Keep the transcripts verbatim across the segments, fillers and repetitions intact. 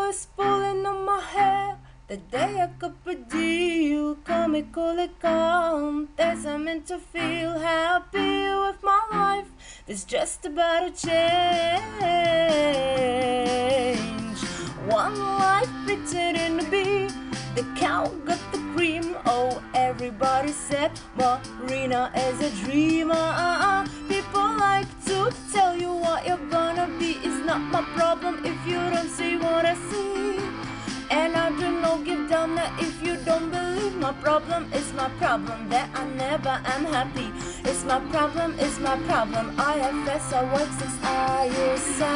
was pulling on my hair the day I could predict you, comically calm. There's I'm meant to feel happy with my life. There's just about to change. One life pretending to be the cow got the cream. Oh, everybody said Marina is a dreamer. uh-uh. People like to tell you what you're gonna be. It's not my problem if you don't see what I see. And I do not give down that if you don't believe. My problem is my problem, that I never am happy. It's my problem, it's my problem. I have fast, I work since. Are you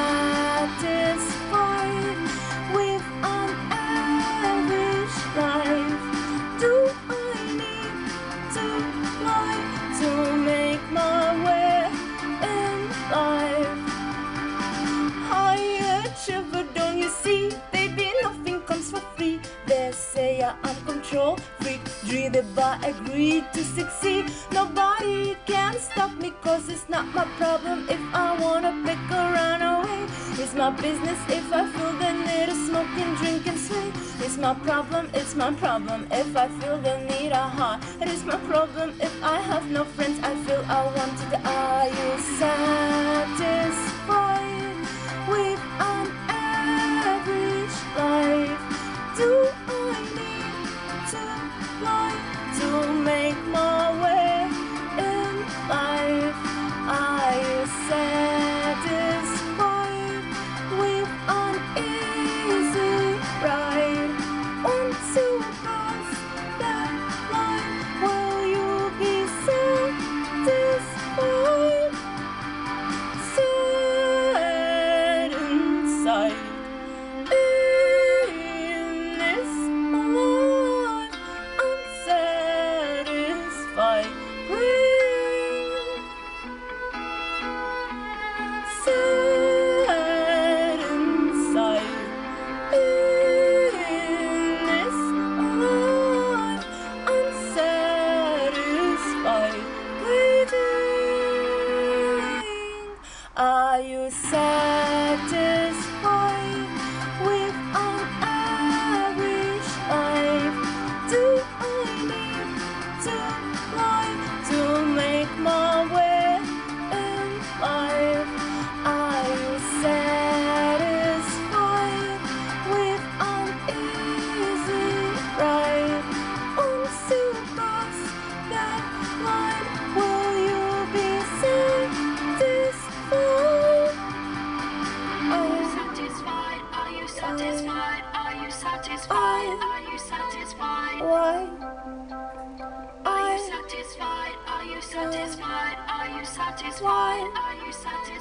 satisfied with an average life? Do I need to lie to make my way in life? Higher achiever, don't you see? Baby, nothing comes for free. They say I'm control freak, dreamed but agreed to succeed. Nobody can stop me, cause it's not my problem if I wanna pick a runaway. It's my business if I feel the need to smoke and drink and sway. It's my problem, it's my problem if I feel the need a heart. It is my problem if I have no friends. I feel I want to die. Are you satisfied with an average life? Do I need to lie to make my way in life? Are you satisfied with an easy ride? Once you cross that line, will you be satisfied? Sad inside. Sad inside in this life, unsatisfied waiting. Are you satisfied with an average life? Do I need to lie to make my way in life? Are you satisfied with an easy ride? Once you cross that line, will you be satisfied? Are you satisfied? Are you satisfied? Are you satisfied? Are you satisfied? Why? Are you satisfied? Are you satisfied? Are you satisfied? Are you satisfied?